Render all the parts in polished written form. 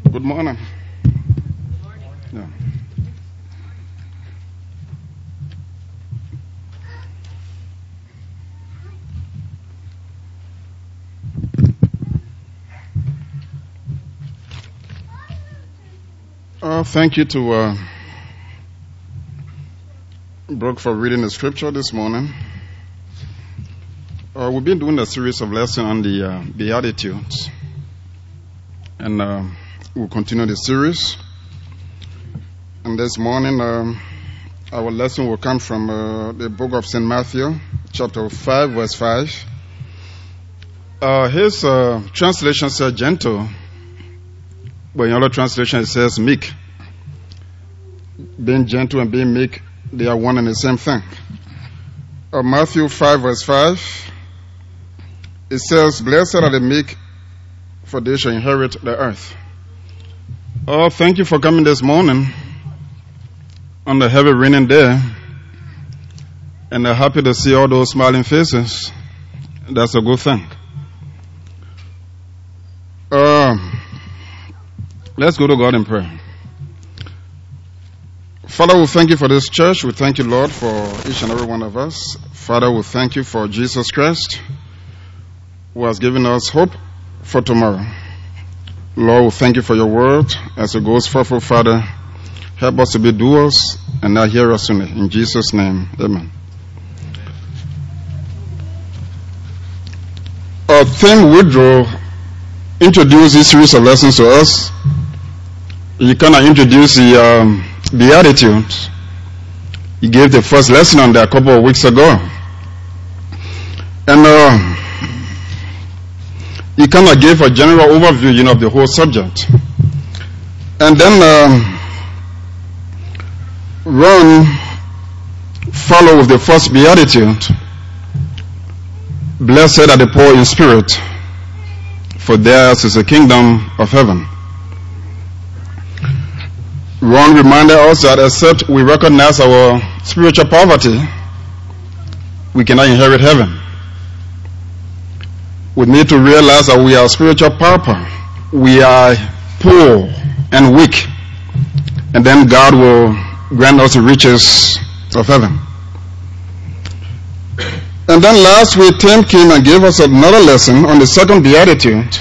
Good morning. Yeah. Thank you to Brooke for reading the scripture this morning. We've been doing a series of lessons on the Beatitudes, and we'll continue the series. And this morning, our lesson will come from the book of St. Matthew, chapter 5, verse 5. His translation says gentle, but in other translation it says meek. Being gentle and being meek, they are one and the same thing. Matthew 5, verse 5, it says, "Blessed are the meek, for they shall inherit the earth." Oh, thank you for coming this morning on the heavy raining day, and I'm happy to see all those smiling faces. That's a good thing. Let's go to God in prayer. Father, we thank you for this church. We thank you, Lord, for each and every one of us. Father, we thank you for Jesus Christ, who has given us hope for tomorrow. Lord, we thank you for your word as it goes forth, Father. Help us to be doers and not hearers only. In Jesus' name, amen. Tim Woodrow introduced this series of lessons to us. He kind of introduced the Beatitudes. He gave the first lesson on that a couple of weeks ago. And he kind of gave a general overview, of the whole subject. And then Ron followed with the first Beatitude. Blessed are the poor in spirit, for theirs is the kingdom of heaven. Ron reminded us that except we recognize our spiritual poverty, we cannot inherit heaven. We need to realize that we are spiritual pauper. We are poor and weak. And then God will grant us the riches of heaven. And then last week, Tim came and gave us another lesson on the second Beatitude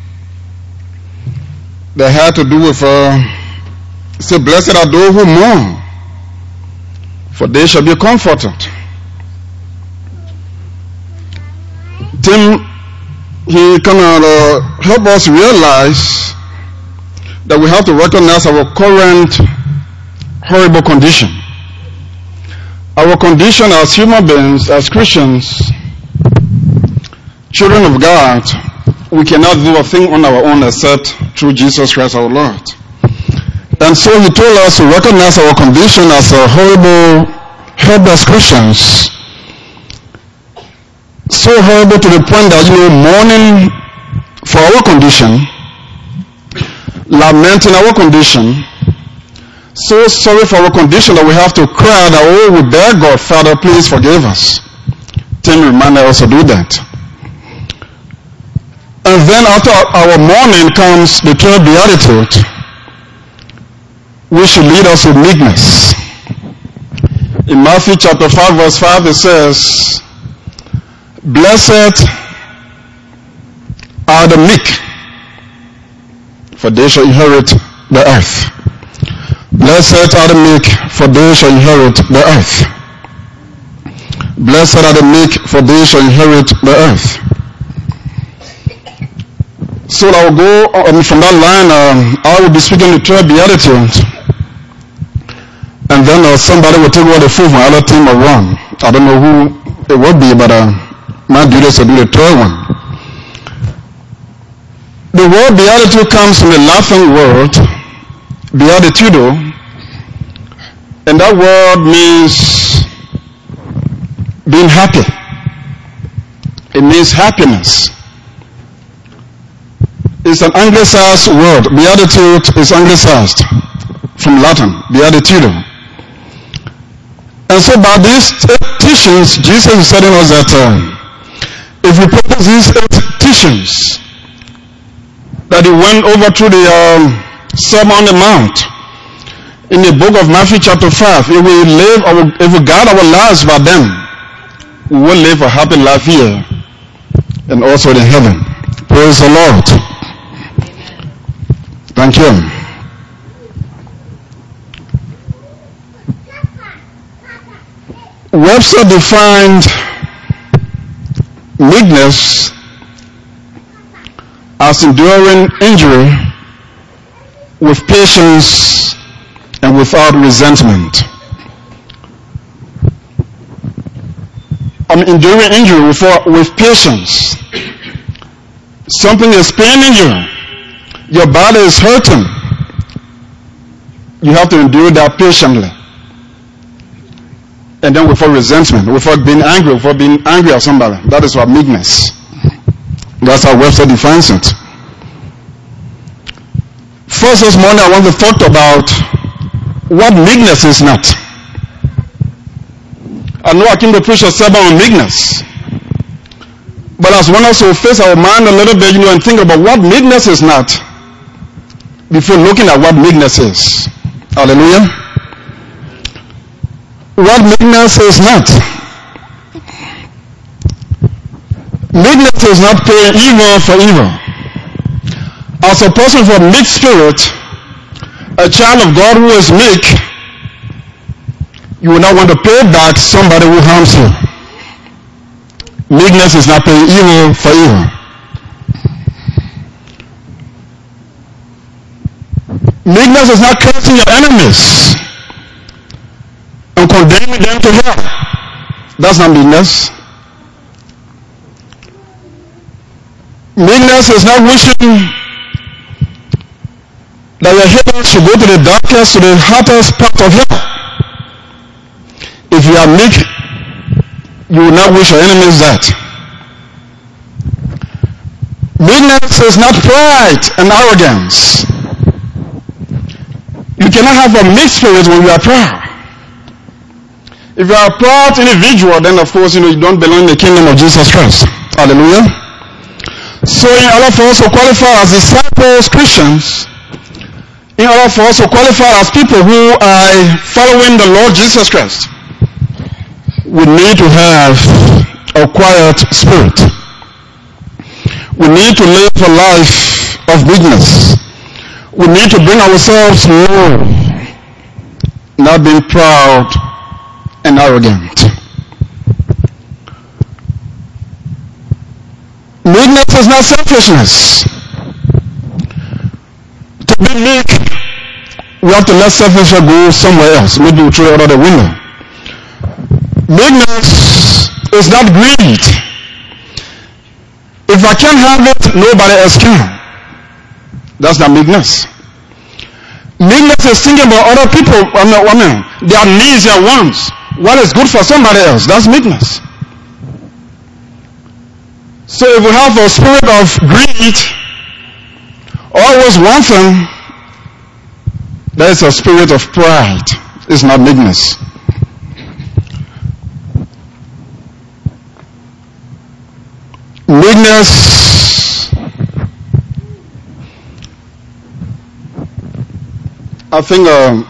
that had to do with say, blessed are those who mourn, for they shall be comforted. Tim, he kind of helped us realize that we have to recognize our current horrible condition. Our condition as human beings, as Christians, children of God, we cannot do a thing on our own except through Jesus Christ our Lord. And so he told us to recognize our condition as a horrible, helpless Christians. So horrible to the point that, mourning for our condition, lamenting our condition, so sorry for our condition that we have to cry that, oh, we beg God, Father, please forgive us. Tim reminded us to do that. And then after our mourning comes the third Beatitude, which should lead us to meekness. In Matthew chapter 5, verse 5, it says, blessed are the meek, for they shall inherit the earth. Blessed are the meek, for they shall inherit the earth. Blessed are the meek, for they shall inherit the earth. So I will go from that line. I will be speaking the third Beatitude. And then somebody will take over the fourth one, other team will run. I don't know who it will be, but my duty is to do the third one. The word Beatitude comes from the Latin word beatitudo, and that word means being happy. It means happiness. It's an anglicized word. Beatitude is anglicized from Latin, beatitudo. And so by these teachings, Jesus is telling us that if we practice these teachings, that he went over through the Sermon on the Mount. In the book of Matthew chapter 5, if we guard our lives by them, we will live a happy life here and also in heaven. Praise the Lord. Thank you. Webster defined meekness as enduring injury with patience and without resentment. Enduring injury with patience. Something is paining you. Your body is hurting. You have to endure that patiently. And then without resentment, without being angry at somebody. That is what meekness. That's how Webster defines it. First this morning I want to talk about what meekness is not. I know I came to preach a sermon on meekness. But I want us to face our mind a little bit, and think about what meekness is not before looking at what meekness is. Hallelujah. What meekness is not. Meekness is not paying evil for evil. As a person with a meek spirit, a child of God who is meek, you will not want to pay back somebody who harms you. Meekness is not paying evil for evil. Meekness is not cursing your enemies and condemning them to hell. That's not meekness. Meekness is not wishing that your haters should go to the darkest, to the hottest part of hell. If you are meek, you will not wish your enemies that. Meekness is not pride and arrogance. You cannot have a meek spirit when you are proud. If you are a proud individual, then of course, you don't belong in the kingdom of Jesus Christ. Hallelujah. So in order for us to qualify as disciples, Christians, in order for us to qualify as people who are following the Lord Jesus Christ, we need to have a quiet spirit. We need to live a life of meekness. We need to bring ourselves low, not being proud and arrogant. Meekness is not selfishness. To be meek, we have to let selfishness go somewhere else. Maybe we throw it out the window. Meekness is not greed. If I can't have it, nobody else can. That's not meekness. Meekness is thinking about other people, their needs, their wants. What is good for somebody else? That's meekness. So if we have a spirit of greed, always wanting, that is a spirit of pride. It's not meekness. Meekness, I think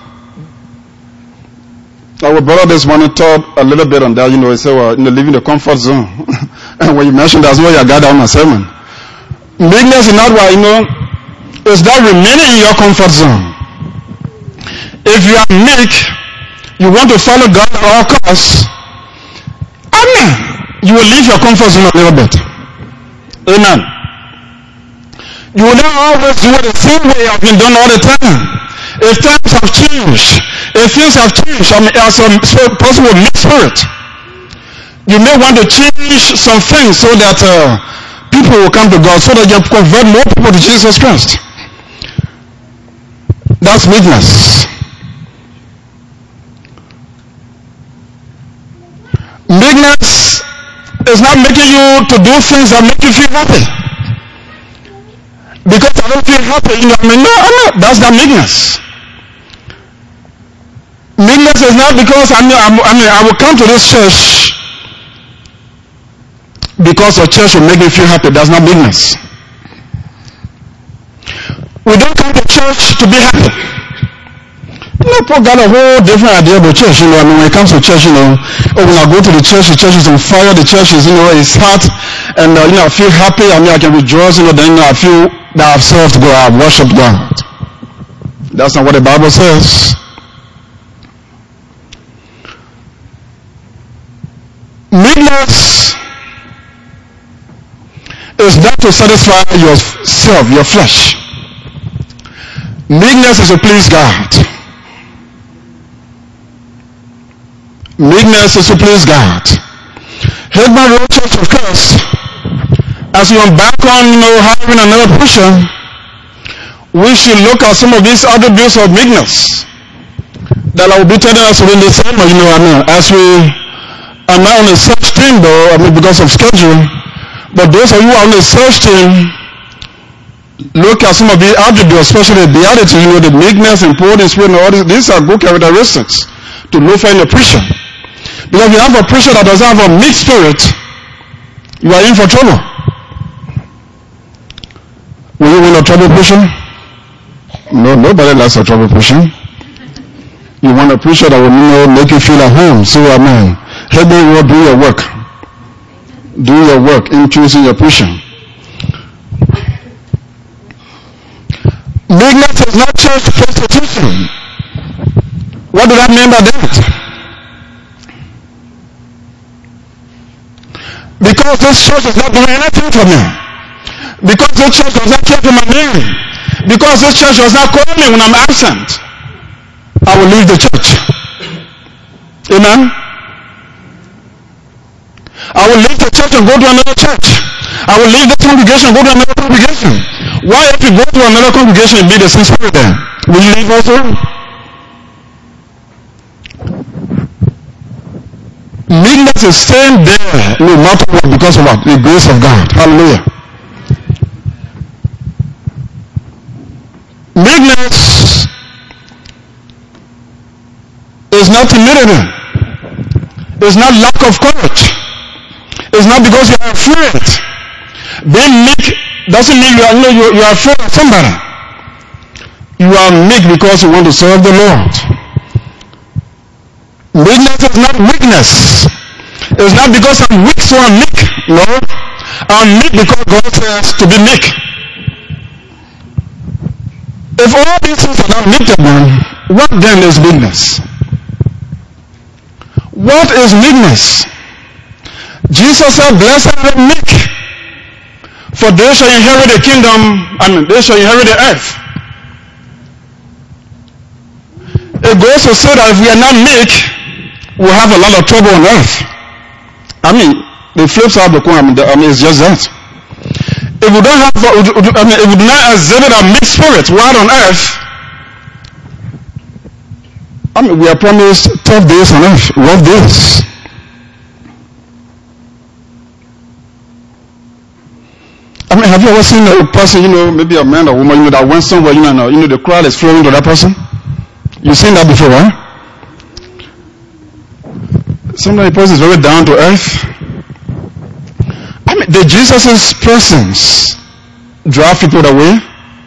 our brother this morning taught a little bit on that. He said, well, leaving the comfort zone. And when you mentioned that's why you got down my sermon. Meekness is not why, it's not remaining in your comfort zone. If you are meek, you want to follow God at all costs, you will leave your comfort zone a little bit. Amen. You will not always do it the same way you have been done all the time. If times have changed, if things have changed, as a person with meek spirit, you may want to change some things so that people will come to God, so that you convert more people to Jesus Christ. That's meekness. Meekness is not making you to do things that make you feel happy. Because I don't feel happy, no, that's not meekness. Meekness is not because I will come to this church because the church will make me feel happy. That's not meekness. We don't come to church to be happy. Paul got a whole different idea about church. When it comes to church, when I go to the church is on fire. The church is, it's hot, and I feel happy. I can rejoice. Then I feel that I've served God, I've worshipped God. That's not what the Bible says. Meekness is not to satisfy yourself, your flesh. Meekness is to please God. Meekness is to please God. Hillman Road Church of Christ, as you embark on, hiring another preacher, we should look at some of these attributes of meekness that I will be telling us in the summer, as we are now on a search team though, because of schedule, but those of you who are on the search team, look at some of the attributes, especially the beatitude, the meekness and poor in spirit, and all these are good characteristics to look for in a preacher. Because if you have a preacher that doesn't have a meek spirit, you are in for trouble. Will you want a trouble preacher? No, nobody likes a trouble preacher. You want a preacher that will make you feel at home. So, amen. Help me, do your work. Do your work in choosing your preacher. Meekness is not church prostitution. What do I mean by that? Because this church is not doing anything for me. Because this church does not care for my name. Because this church does not call me when I'm absent. I will leave the church. Amen? I will leave the church and go to another church. I will leave this congregation and go to another congregation. Why if you go to another congregation and be the same spirit there? Will you leave also? Meekness is staying there no matter what, because of what? The grace of God. Hallelujah. Meekness is not timidity. It's not lack of courage. It's not because you are afraid. Being meek doesn't mean you are afraid of somebody. You are meek because you want to serve the Lord. Meekness is not weakness. It's not because I'm weak so I'm meek. No. I'm meek because God says to be meek. If all these things are not meekable, what then is meekness? What is meekness? Jesus said, blessed are the meek, for they shall inherit the kingdom, they shall inherit the earth. It goes to say that if we are not meek, we'll have a lot of trouble on earth. The flip side of the coin, it's just that. If we don't have, if we do not exhibit a meek spirit while on earth, we are promised tough days on earth, rough days. Have you ever seen a person, maybe a man or woman, that went somewhere, the crowd is flowing to that person? You've seen that before, right? Sometimes the person is very down to earth. Did Jesus' presence drive people away?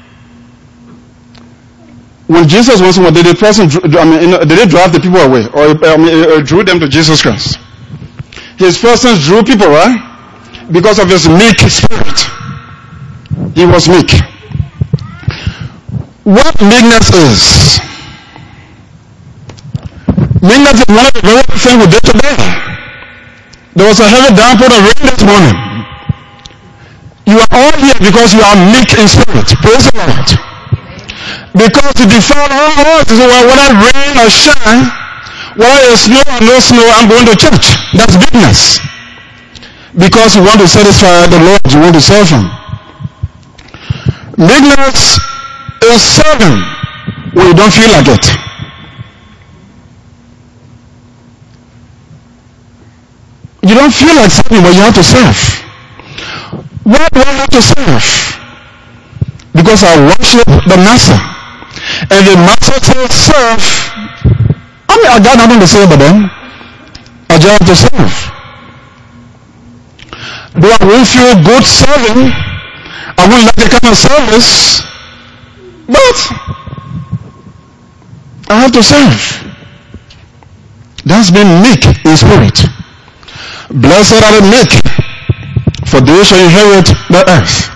When Jesus was somewhere, did the person, did they drive the people away? Or drew them to Jesus Christ? His presence drew people, right? Because of his meek spirit. He was meek. What meekness is? Meekness is one of the very things we did today. There was a heavy downpour of rain this morning. You are all here because you are meek in spirit. Praise the Lord. Because you defile all odds. Whether rain or shine, whether it's snow or no snow, I'm going to church. That's meekness. Because you want to satisfy the Lord, you want to serve Him. Meekness is serving when you don't feel like it. You don't feel like serving, but you have to serve. Why do I have to serve? Because I worship the Master. And the Master says serve. I got nothing to say about them. I just have to serve. Do I really feel good serving? I wouldn't like the kind of service But I have to serve. That's being meek in spirit. Blessed are the meek, for they shall inherit the earth.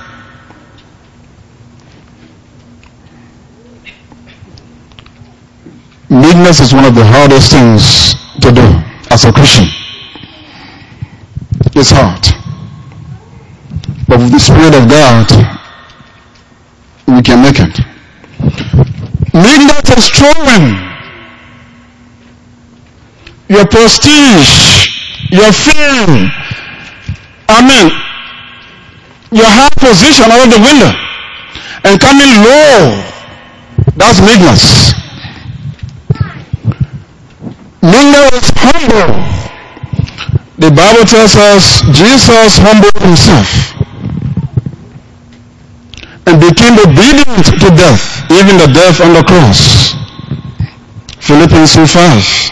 Meekness is one of the hardest things to do as a Christian. It's hard. But with the Spirit of God, we can make it. Meekness is throwing your prestige, your fame, your high position out of the window and coming low. That's meekness. Meekness is humble. The Bible tells us Jesus humbled himself and became obedient to death, even the death on the cross. Philippians 2:5.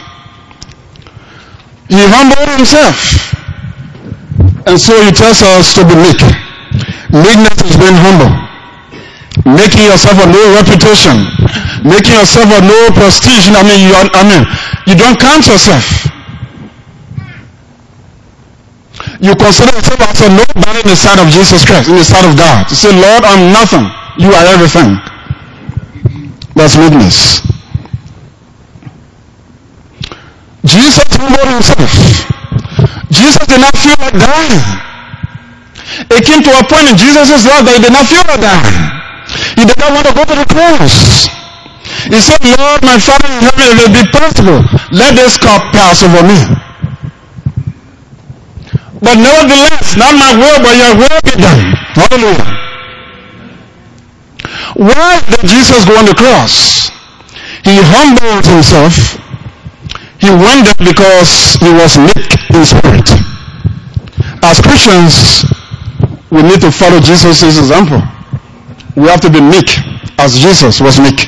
He humbled himself. And so he tells us to be meek. Meekness is being humble. Making yourself a low reputation. Making yourself a low prestige. You don't count yourself. You consider yourself as a nobody in the sight of Jesus Christ, in the sight of God. You say, Lord, I'm nothing. You are everything. That's meekness. Jesus humbled himself. Jesus did not feel like dying. It came to a point in Jesus' life that he did not feel like dying. He did not want to go to the cross. He said, Lord, my Father in heaven, if it be possible, let this cup pass over me. But nevertheless, not my will, but your will be done. Hallelujah. Why did Jesus go on the cross? He humbled himself. He went there because he was meek in spirit. As Christians, we need to follow Jesus' example. We have to be meek as Jesus was meek.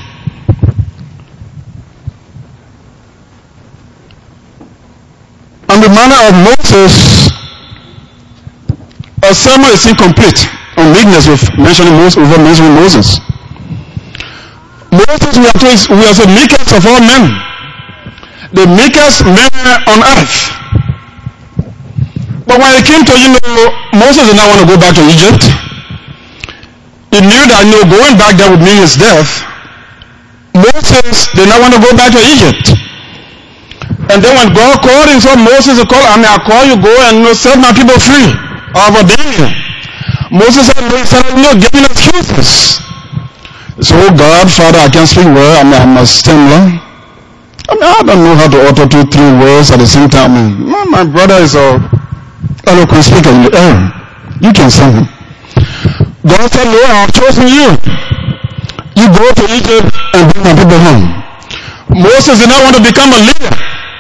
On the manner of Moses, a sermon is incomplete on meekness without mentioning Moses. Moses, we are the meekest of all men. The meekest man on earth. But when it came to, Moses did not want to go back to Egypt. He knew that going back there would mean his death. Moses did not want to go back to Egypt. And then when God called him, so Moses called, I call you, go and set my people free. Over Daniel. Moses said, no, give me excuses. So, God, Father, I can't speak well. I'm a stammerer. I don't know how to utter 2-3 words at the same time. My brother is a eloquent speaker in the air. You can send him. God said, no, I have chosen you. You go to Egypt and bring my people home. Moses did not want to become a leader.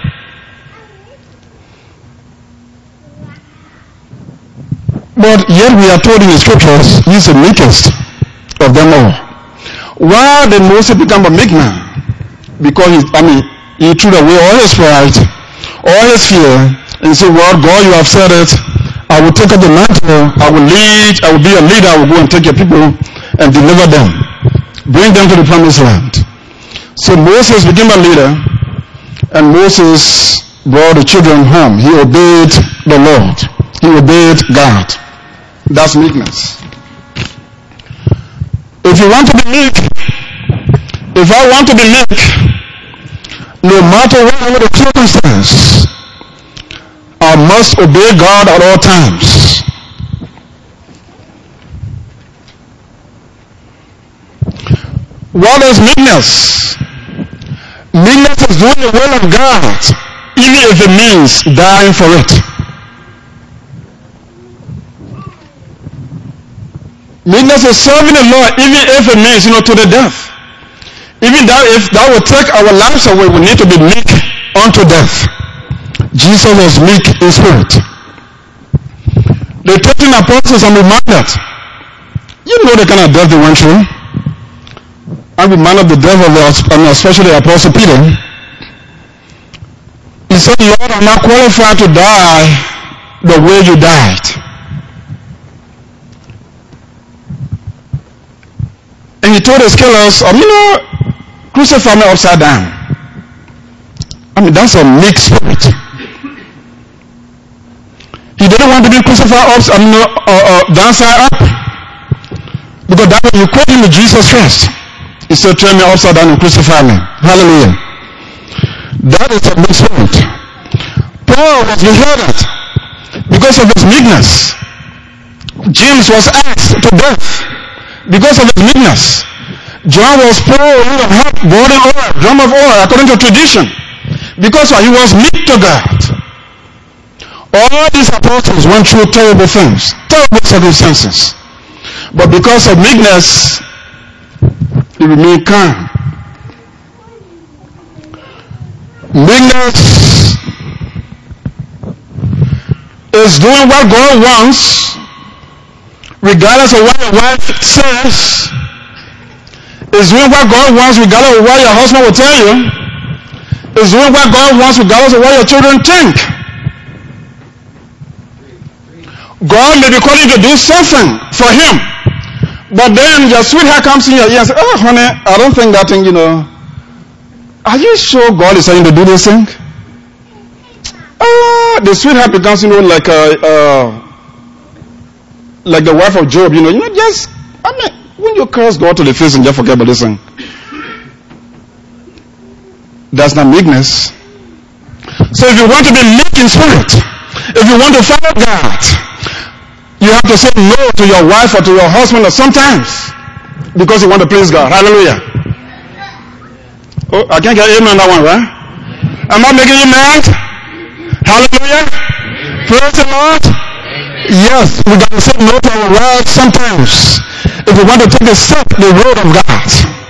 But yet we are told in the scriptures, he's the meekest of them all. Why did Moses become a meek man? Because he threw away all his pride, all his fear, and said, well, God, you have said it. I will take up the mantle. I will lead. I will be a leader. I will go and take your people and deliver them. Bring them to the promised land. So Moses became a leader, and Moses brought the children home. He obeyed the Lord. He obeyed God. That's meekness. If you want to be meek, if I want to be meek, no matter what the circumstance, I must obey God at all times. What is meekness? Meekness is doing the will of God, even if it means dying for it. Meekness is serving the Lord, even if it means, to the death. Even that, if that will take our lives away, we need to be meek unto death. Jesus was meek in spirit. The 13 apostles are reminded. You know the kind of death they went through. I'm reminded of the death of especially the Apostle Peter. He said, Lord, I'm not qualified to die the way you died. And he told his killers, crucify me upside down. That's a meek spirit. He didn't want to be crucified downside up. Because that way you quote him with Jesus Christ. He said, turn me upside down and crucify me. Hallelujah. That is a meek spirit. Paul was beheaded because of his meekness. James was axed to death because of his meekness. John was poured of hot golden oil, drum of oil, according to tradition, because he was meek to God. All these apostles went through terrible things, terrible circumstances. But because of meekness, they remained calm. Meekness is doing what God wants, regardless of what your wife says. Is doing what God wants, regardless of what your husband will tell you. Is doing what God wants, regardless of what your children think. God may be calling you to do something for Him, but then your sweetheart comes in your ear and says, "Oh, honey, I don't think that thing, Are you sure God is telling you to do this thing?" The sweetheart becomes, like the wife of Job, when you curse God to the face and just forget about this thing. That's not meekness. So if you want to be meek in spirit, if you want to follow God, you have to say no to your wife or to your husband sometimes because you want to please God. Hallelujah. Oh, I can't get amen on that one, right? Am I making you mad? Hallelujah. Praise the Lord. Yes, we got to say no to our wives sometimes if we want to take the road of God.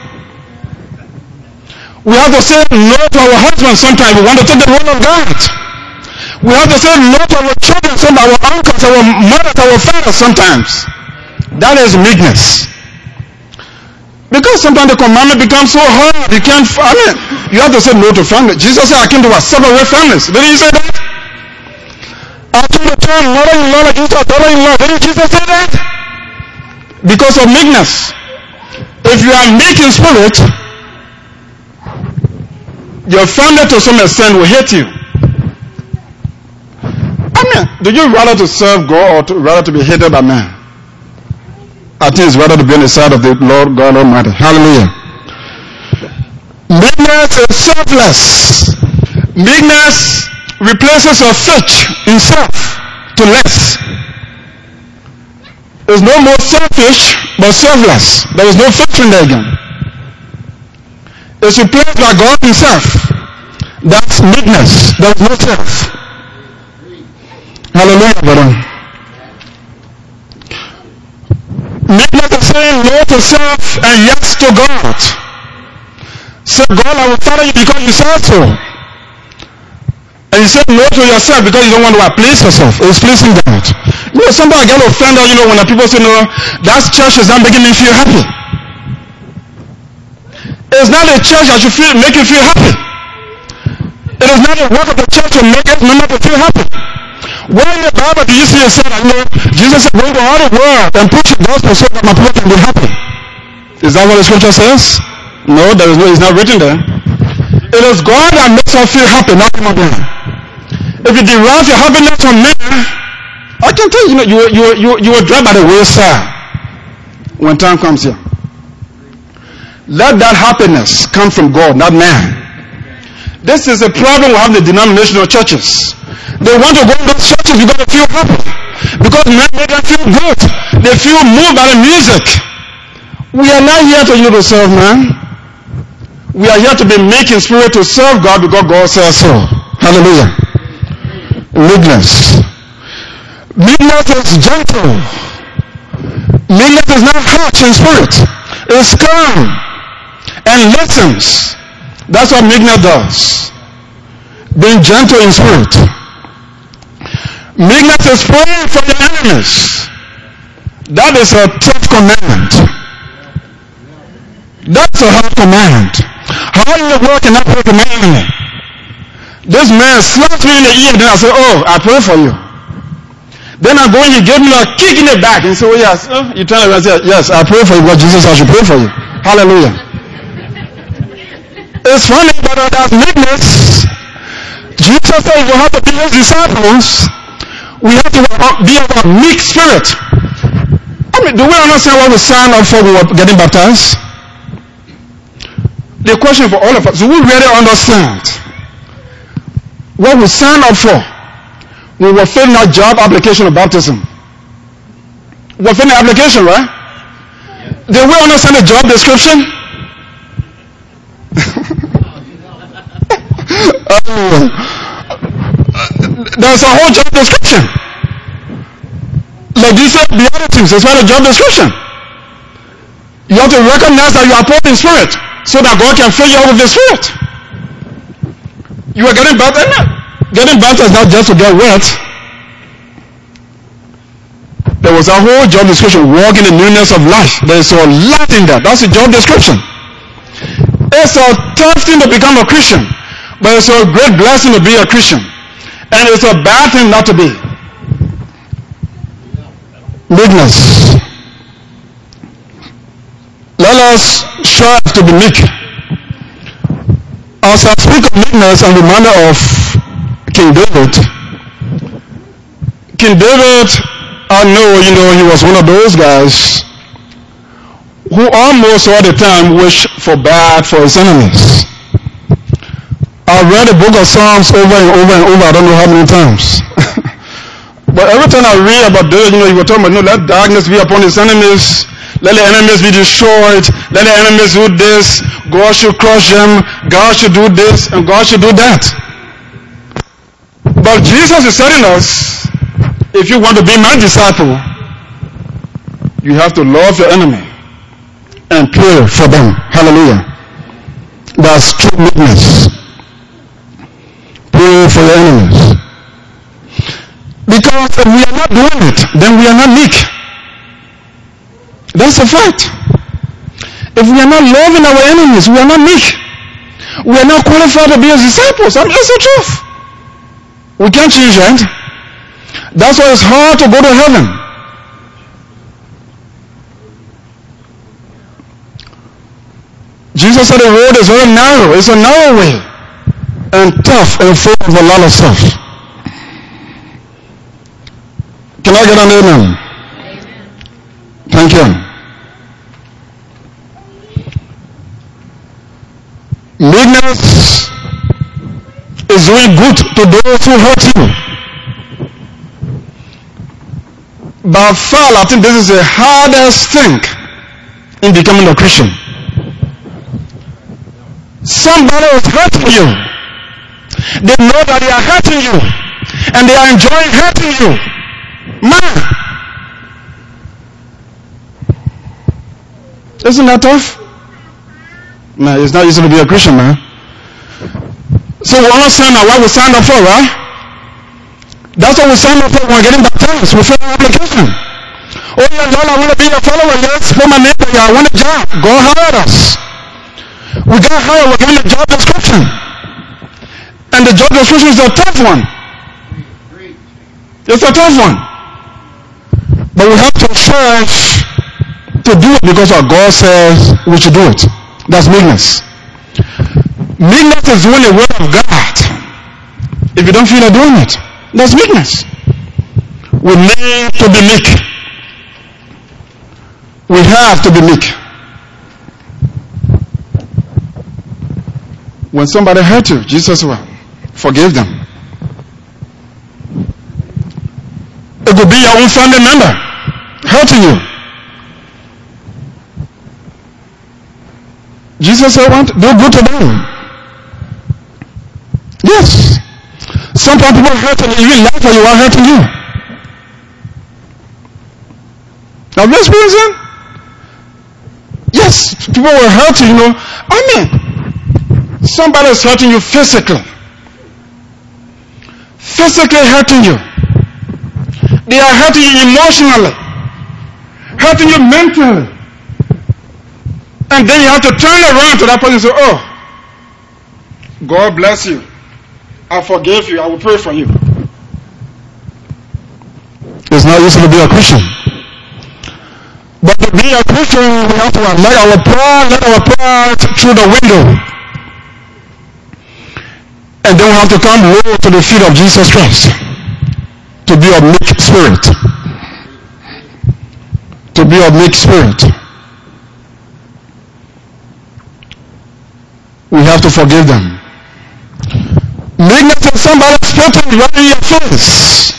We have to say no to our husbands sometimes if we want to take the road of God. We have to say no to our children, our uncles, our mothers, our fathers sometimes. That is meekness. Because sometimes the commandment becomes so hard, you have to say no to family. Jesus said, I came to separate families. Didn't he say that? I came to turn mother-in-law against our daughter-in-law. Didn't Jesus say that? Because of meekness. If you are meek in spirit, your family to some extent will hate you. Do you rather to serve God or rather to be hated by man? I think it's rather to be on the side of the Lord God Almighty. Hallelujah. Meekness is selfless. Meekness replaces your faith in self to less. There's no more selfish but selfless. There is no faith in there again. It's replaced by God Himself. That's meekness. There is no self. Hallelujah, brother. Meekness is saying no to self and yes to God. Say, God, I will follow you because you said so. And you say no to yourself because you don't want to please yourself. It's pleasing God. Sometimes I get offended, when the people say, no, that church is not making me feel happy. It's not a church that should make you feel happy. It is not the work of the church to make it member to feel happy. Where in the Bible do you see it said, Jesus said, go to all the world and preach the gospel so that my people can be happy? Is that what the scripture says? No, it's not written there. It is God that makes us feel happy, not human being. If you derive your happiness from men, I can tell you, you will drive by the wayside when time comes here. Let that happiness come from God, not man. This is a problem we have in the denominational churches. They want to go to those churches because they feel happy. Because men make them feel good. They feel moved by the music. We are not here to serve man. We are here to be meek in spirit to serve God because God says so. Hallelujah. Meekness. Meekness is gentle. Meekness is not harsh in spirit. It's calm and listens. That's what meekness does. Being gentle in spirit. Meekness is praying for your enemies. That is a tough command. That's a hard command. How in the world can I pray for my enemy? This man slapped me in the ear, then I said, oh, I pray for you. Then I go and he gave me a kick in the back and say, oh yes. You turn around and say, yes, I pray for you because Jesus said I should pray for you. Hallelujah. It's funny, but that's meekness. Jesus said if we have to be his disciples, we have to be of a meek spirit. I mean, do we understand what we signed up for when we were getting baptized? The question for all of us, do we really understand what we signed up for when we were filling out job application of baptism? We were filling the application, right? Did we understand the job description? There's a whole job description. Like you said, Beatitudes, that's why the job description. You have to recognize that you are poor in spirit, so that God can fill you up with the Spirit. You are getting baptized. Getting baptized not just to get wet. There was a whole job description, walk in the newness of life. There is a lot in that. That's the job description. It's a tough thing to become a Christian, but it's a great blessing to be a Christian. And it's a bad thing not to be. Meekness. Let us strive to be meek. As I speak of meekness, I'm reminded of King David. King David, I know, he was one of those guys who almost all the time wished for bad for his enemies. I've read the book of Psalms over and over and over, I don't know how many times. But every time I read about David, he was talking about, let darkness be upon his enemies, let the enemies be destroyed, let the enemies do this, God should crush them, God should do this, and God should do that. But Jesus is telling us, if you want to be my disciple, you have to love your enemy and pray for them. Hallelujah. That's true meekness. Pray for your enemies. Because if we are not doing it, then we are not meek. That's a fact. If we are not loving our enemies, we are not meek. We are not qualified to be his disciples. That's the truth. We can't change that. That's why it's hard to go to heaven. Jesus said the road is very narrow. It's a narrow way. And tough and full of a lot of stuff. Can I get an amen? Thank you. Meekness is doing good to those who hurt you. By far, I think this is the hardest thing in becoming a Christian. Somebody is hurting you. They know that they are hurting you. And they are enjoying hurting you. Man! Isn't that tough? No, it's not easy to be a Christian, man. So we understand now what we signed up for, right? That's what we signed up for when we're getting baptized. We fill an application. Oh yeah, Lord, I want to be a follower. Yes, put my name there. I want a job. God hired us. We got hired. We're given a job description. And the job description is a tough one. It's a tough one. But we have to strive to do it because our God says we should do it. That's meekness. Meekness is doing the word of God. If you don't feel like doing it, that's meekness. We need to be meek. We have to be meek. When somebody hurt you, Jesus will forgive them. It could be your own family member hurting you. Jesus said, "What? Do good to them." Yes. Sometimes people hurt you, you laugh when you are hurting you. Now this reason, yes, people will hurt you, somebody is hurting you physically. Physically hurting you. They are hurting you emotionally. Hurting you mentally. And then you have to turn around to that person and say, "Oh, God bless you. I forgive you. I will pray for you." It's not easy to be a Christian. But to be a Christian, we have to let our pride through the window. And then we have to come low to the feet of Jesus Christ. To be of meek spirit. To be of meek spirit. We have to forgive them. Meekness is somebody spitting right in your face.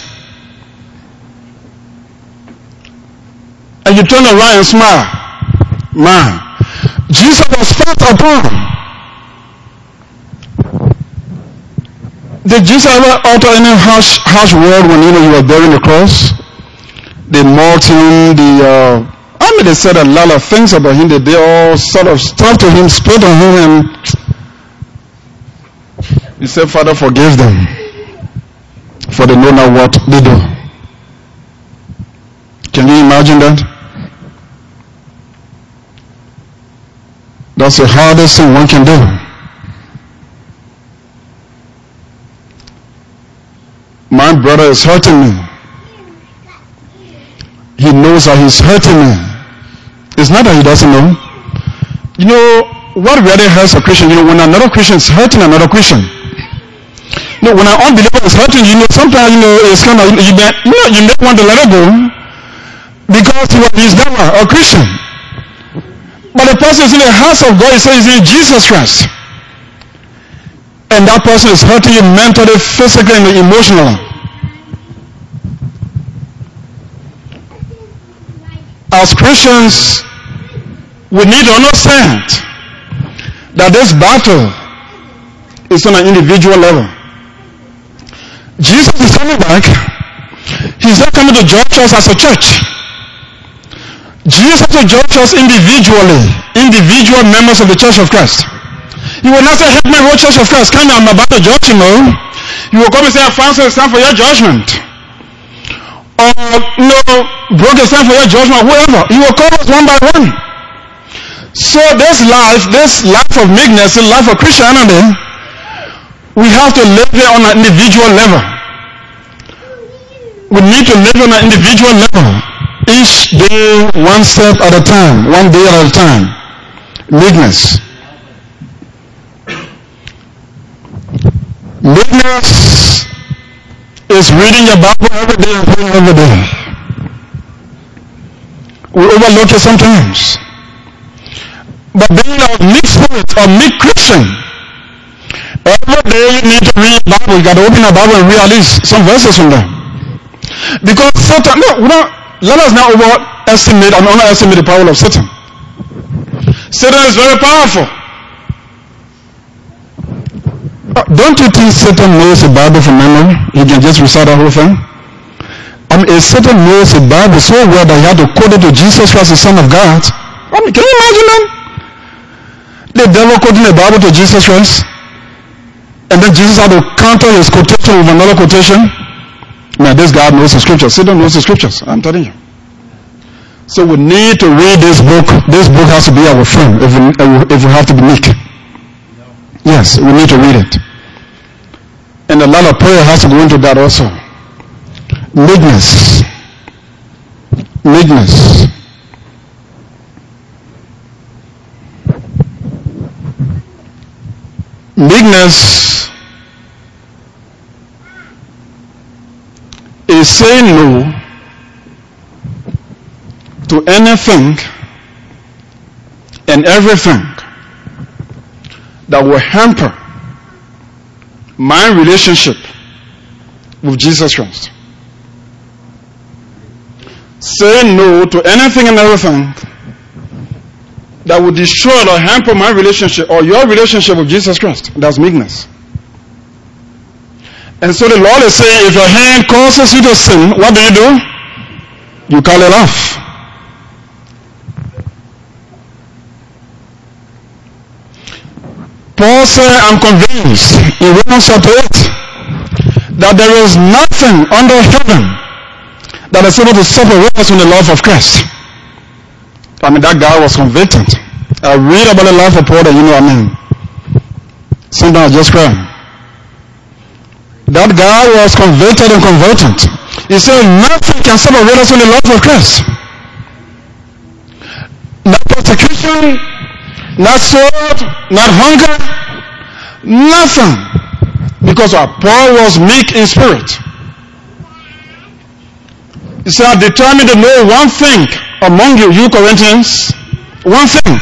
And you turn around and smile. Man, Jesus was spat upon. Did Jesus ever utter any harsh word when you were bearing the cross? They mocked him, they said a lot of things about him. They all sort of stuff to him, spit on him, and he said, Father, forgive them, for they know not what they do. Can you imagine that? That's the hardest thing one can do. My brother is hurting me. He knows that he's hurting me. It's not that he doesn't know. You know, what really hurts a Christian, when another Christian is hurting another Christian. When an unbeliever is hurting, sometimes, it's kind of, you may want to let it go because he's never a Christian. But the person is in the house of God, he says he's in Jesus Christ. And that person is hurting you mentally, physically, and emotionally. As Christians, we need to understand that this battle is on an individual level. Jesus is coming back. He's not coming to judge us as a church. Jesus will judge us individually, individual members of the Church of Christ. He will not say, help me, whole Church of Christ. Come here, I'm about to judge you now. You will come and say, Francis, it's time for your judgment. Or, Brooke, it's time for your judgment, whoever. He will call us one by one. So this life of meekness, the life of Christianity, we have to live it on an individual level. We need to live on an individual level. Each day, one step at a time, one day at a time. Meekness. Meekness is reading your Bible every day and praying every day. We overlook it sometimes. But being a meek spirit, a meek Christian, every day you need to read the Bible. You got to open the Bible and read at least some verses from there. Because Satan, let us not overestimate and underestimate the power of Satan. Satan is very powerful. Don't you think Satan knows the Bible from memory? He can just recite the whole thing? If Satan knows the Bible so well that he had to quote it to Jesus Christ, the Son of God. Can you imagine that? The devil quoting the Bible to Jesus Christ, and then Jesus had to counter his quotation with another quotation. Man, this guy knows the scriptures. Satan knows the scriptures. I'm telling you. So we need to read this book. This book has to be our friend if we have to be meek. Yes, we need to read it. And a lot of prayer has to go into that also. Meekness. Meekness. Meekness is saying no to anything and everything that will hamper my relationship with Jesus Christ. Say no to anything and everything that would destroy or hamper my relationship or your relationship with Jesus Christ. That's meekness. And so the Lord is saying, if your hand causes you to sin, what do? You cut it off. Paul said, I'm convinced in Romans chapter 8 that there is nothing under heaven that is able to separate us from the love of Christ. That guy was convicted. I read about the life of Paul and sometimes I just cry. That guy was convicted and converted. He said nothing can separate us from the love of Christ. not persecution, not sword, not hunger, nothing. Because Paul was meek in spirit. He said, I'm determined to know one thing among you, you Corinthians, one thing.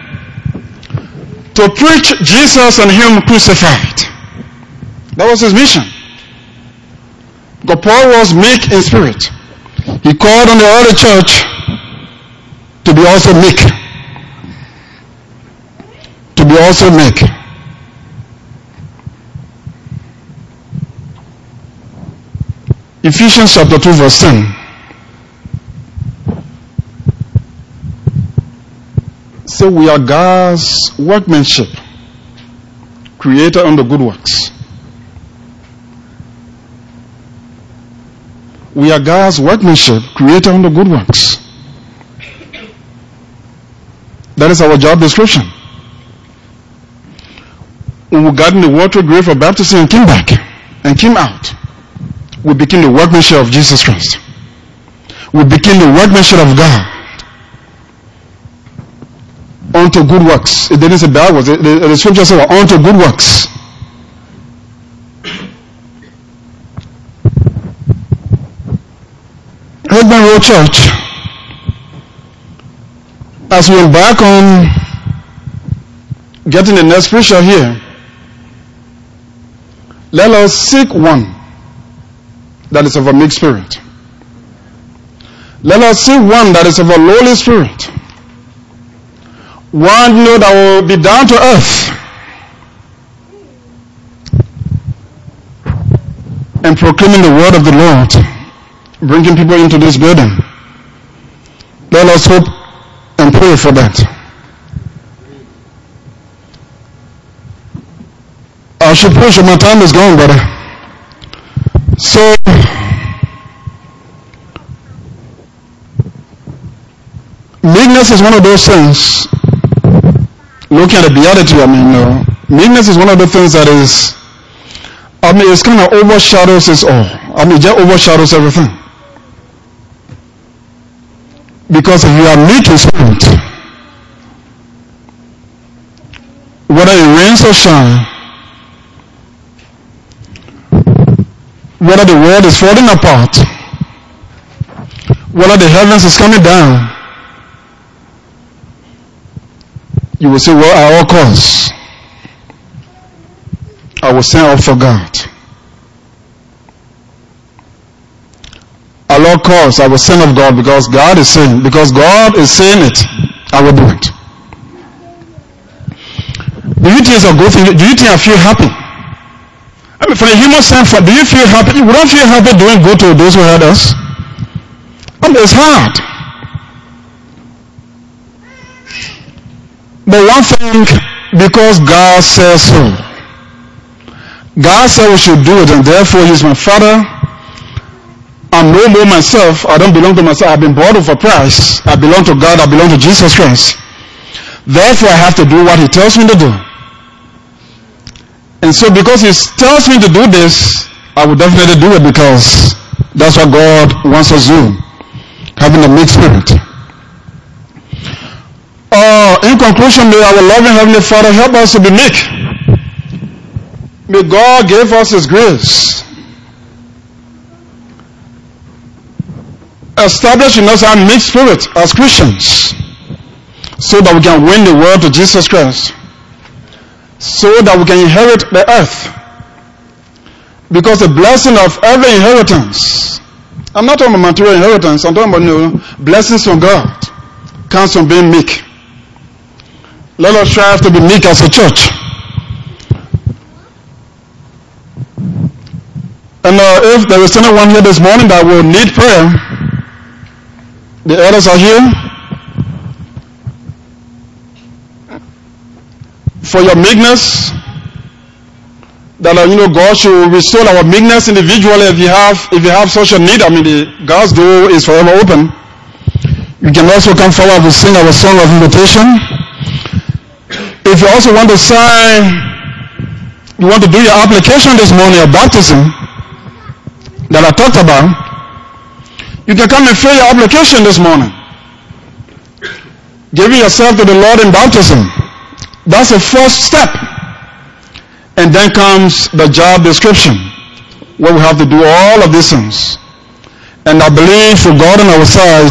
To preach Jesus and Him crucified. That was his mission. But Paul was meek in spirit. He called on the early church to be also meek. To be also meek. Ephesians chapter 2 verse 10. So we are God's workmanship, created unto good works. We are God's workmanship, created unto good works. That is our job description. When we got in the water grave for baptism and came back and came out, we became the workmanship of Jesus Christ. We became the workmanship of God unto good works. It didn't say bad works. The scripture said unto good works. Husband Road Church, as we embark on getting the next preacher here, let us seek one that is of a meek spirit. Let us seek one that is of a lowly spirit. One that will be down to earth and proclaiming the word of the Lord, bringing people into this building. Let us hope and pray for that. I should push, my time is gone, brother. So, meekness is one of those things. Looking at the beatitude, meekness is one of the things that is, it's kind of overshadows us all. It just overshadows everything. Because if you are meek in spirit, whether it rains or shine, whether the world is falling apart, whether the heavens is coming down, you will say, well, at all costs, I will stand up for God. At all costs, I will stand up for God because God is saying it, I will do it. Do you think it's a good thing? Do you think I feel happy? From a human standpoint, do you feel happy? We don't feel happy doing good to those who hurt us. It's hard. But one thing, because God says so. God said we should do it, and therefore He is my Father. I'm no more myself. I don't belong to myself. I've been bought with a price. I belong to God. I belong to Jesus Christ. Therefore, I have to do what He tells me to do. And so because He tells me to do this, I will definitely do it because that's what God wants us to do. Having a meek spirit. In conclusion, may our loving Heavenly Father help us to be meek. May God give us His grace. Establish in us our meek spirit as Christians so that we can win the world to Jesus Christ. So that we can inherit the earth. Because the blessing of every inheritance, I'm not talking about material inheritance, I'm talking about blessings from God, comes from being meek. Let us strive to be meek as a church. And if there is anyone here this morning that will need prayer, the elders are here. For your meekness, that God should restore our meekness individually. If you have such a need, God's door is forever open. You can also come forward to sing our song of invitation. If you also want to sign, you want to do your application this morning, your baptism that I talked about, you can come and fill your application this morning. giving yourself to the Lord in baptism. That's the first step. And then comes the job description, where we have to do all of these things. And I believe for God on our side,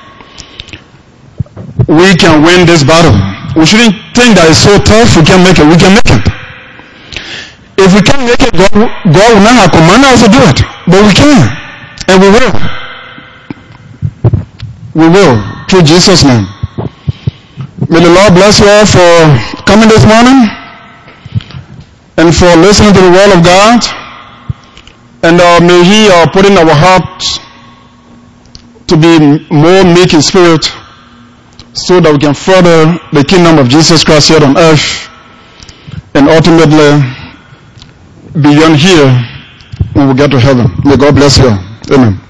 we can win this battle. We shouldn't think that it's so tough, we can make it. We can make it. If we can't make it, God will not have commanded us to do it. But we can. And we will. We will. Through Jesus' name. May the Lord bless you all for coming this morning and for listening to the word of God. And may He put in our hearts to be more meek in spirit so that we can further the kingdom of Jesus Christ here on earth and ultimately beyond here when we get to heaven. May God bless you all. Amen.